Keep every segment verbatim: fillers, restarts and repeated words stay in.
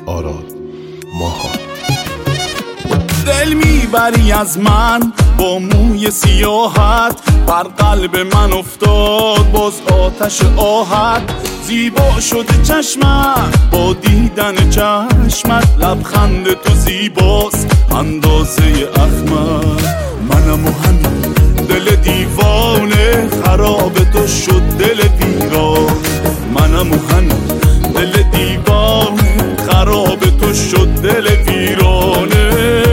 آراد ماها. دل میبری از من با موی سیاحت، بر قلب من افتاد باز آتش آهت. زیبا شده چشمت با دیدن چشمت، لبخند تو زیباست اندازه احمد. منم و همین دل دیوانه، خراب تو شد دل ویران. منم و همین دل دیوانه، خراب تو شد دل ویرانه.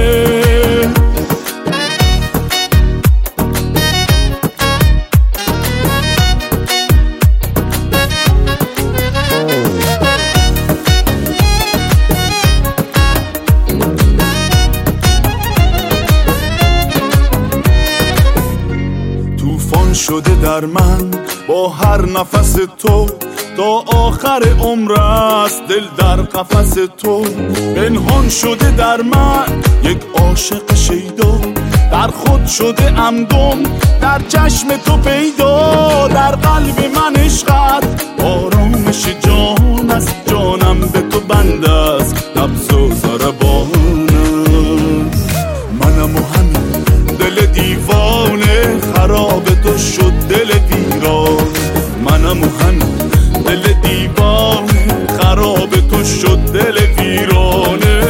طوفان شده در من با هر نفس تو، تا آخر عمر است دل در قفس تو. پنهان شده در من یک عاشق شیدا، در خود شده ام گم در چشم تو پیدا. در قلب من عشقت آرامش جان است، جانم به تو بند است نبض و ضربان است. منم و همین دل دیوانه، خراب تو شد دل ویران. منم و همین دل دیوانه، خراب تو شد دل ویرانه.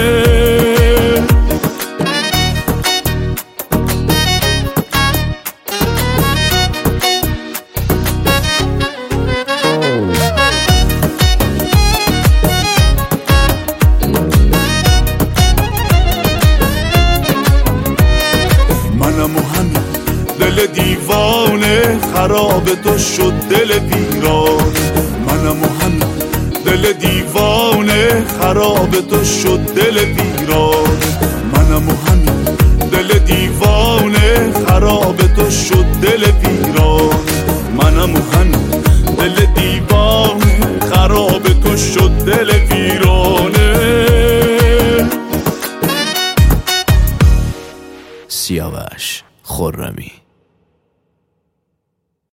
منم و همین دل دیوانه، خراب تو شد دل ویران. منم و همین دل دیوانه، خراب تو شد دل ویران. منم و همین دل دیوانه، خراب تو شد دل ویران. منم و همین دل دیوانه، خراب تو شد دل ویرانه. سیاوش خرمی.